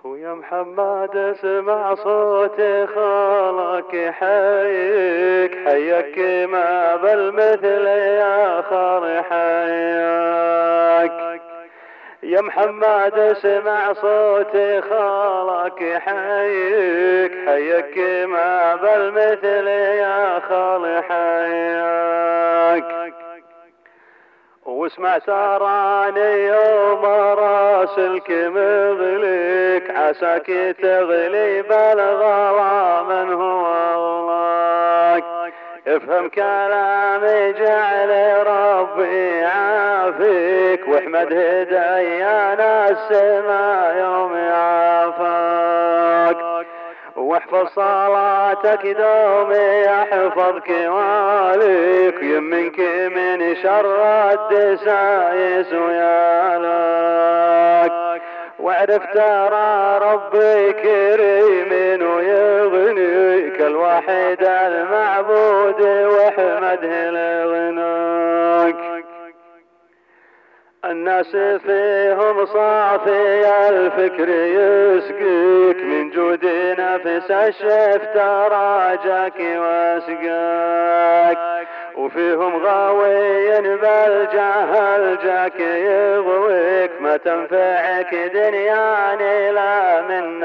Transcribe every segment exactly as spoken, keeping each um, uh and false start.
ويا محمد اسمع صوت خالك يحييك، حيك ما بالمثل يا خر حياك. يا محمد اسمع صوت خالك يحييك، حيك ما بالمثل يا خر حياك. واسمع تراني يوم راسلك مغليك، عساك تغلي بالغلا من هو الله. افهم كلامي جعل ربي يعافيك، واحمد هدايانا السما يوم يعافاك. واحفظ صلاتك دومي يحفظك واليك، يمنك من شر الدسايس ويالك. واعرف ترى ربي كريم ويغنيك، الواحد المعبود واحمده لغناك. الناس فيهم صافي الفكر يسقيك، من جود نفس الشفت راجاك واسقاك. وفيهم غاوي بالجهل جاك يغويك، ما تنفعك دنياني لا من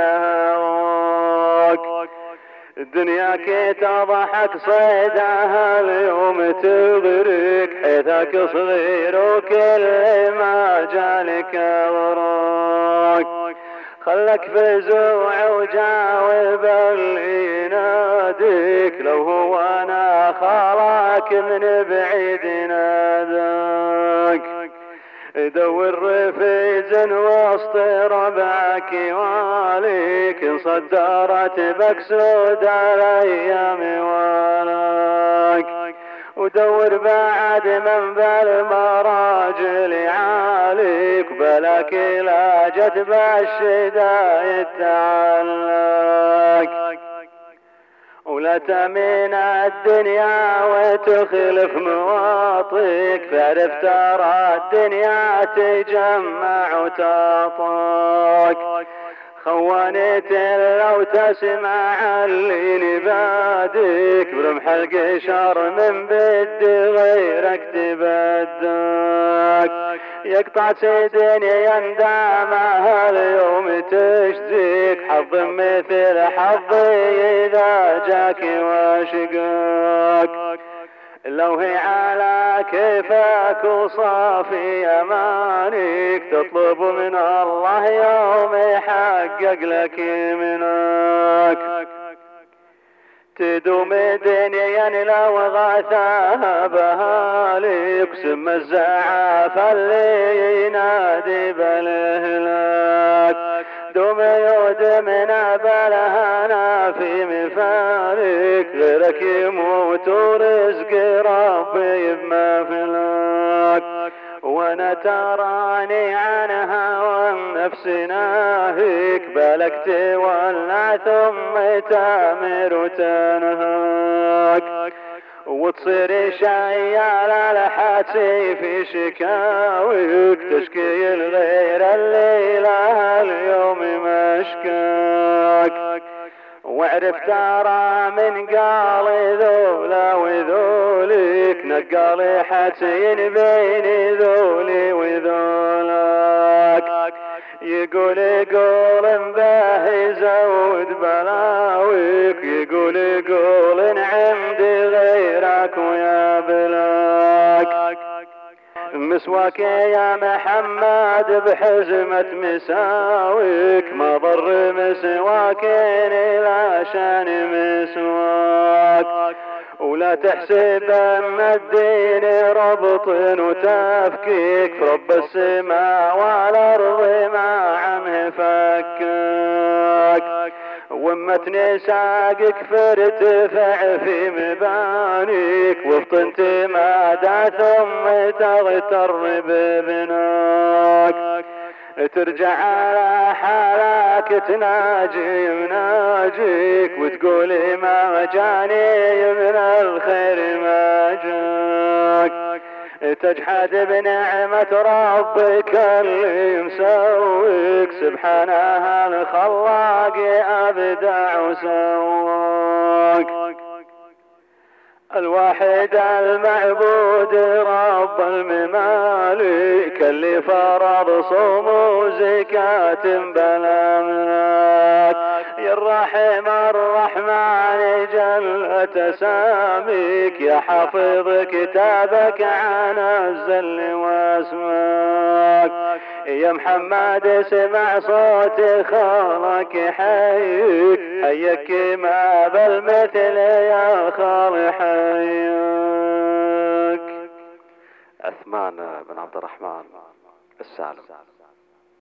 هواك. دنياك تضحك صيدها اليوم تغريك، حيثك صغير وكل ما جالك وراك. خلك فزوع وجاوب اللي يناديك، لو هو انا خلاك من بعيد ناداك. دور رفيز وسط ربعك واليك، ان صدرت بك سود الايام ولاك. ودور بعد من بالمراجل يعاليك، بلاك لا جت بالشدايد تعلق. ولا تمين الدنيا وتخلف مواطيك، فاعرف ترى الدنيا تجمع وتطاك. خوانت لو تسمع اللي نباديك، برمح القشر من بد غيرك تبداك. يقطع سيدني يندامها اليوم تجزيك، حظ مثل حظي إذا جاك واشقاك. لو هي على كيفك وصافي أمانيك، تطلب من الله يوم يحقق لك منك. تدوم دنيا لو غاثاها بهاليك، سم الزعاف اللي ينادي بالهلاك. دوم يودمنا بالهنا في مفارق، غيرك يموت ورزق ربي بما فلاك. وانا تراني عن هوى النفس ناهيك، بالك تولى ثم تامر وتنهاك. وتصير شيال الحاتي في شكاويك، تشكي الغير الليلة اليوم مشكاك. واعرف ترى من قال ذولا وذوليك، نقال حاتين بين ذولي وذولاك. يقول يقول به زود بلاويك، يقول يقول عندي غيرك ويا بلاك. مسواك يا محمد بحزمة مساويك، ما ضر مسواكين لا شان مسواك. ولا تحسب ان الدين ربط وتفكيك، فرب السماء والارض ما عنه فكاك. ومتني ساقك فارتفع في مبانيك، وفطنت مادى ثم تغتر ببناك. ترجع على حالك تناجي مناجيك، وتقولي ما جاني من الخير ما جاك. تجحد بنعمة ربك اللي مسويك، سبحانه الخلاق أبدع وسواك. الواحد المعبود رب الممالك اللي فرض صوم وزكاة بالأملاك. يا الرحيم الرحمن جل تساميك يا حافظ كتابك عن الزل واسماك. يا محمد اسمع صوت خالك حيك حيك ما بالمثل يا خال حيك. عثمان بن عبد الرحمن السالم.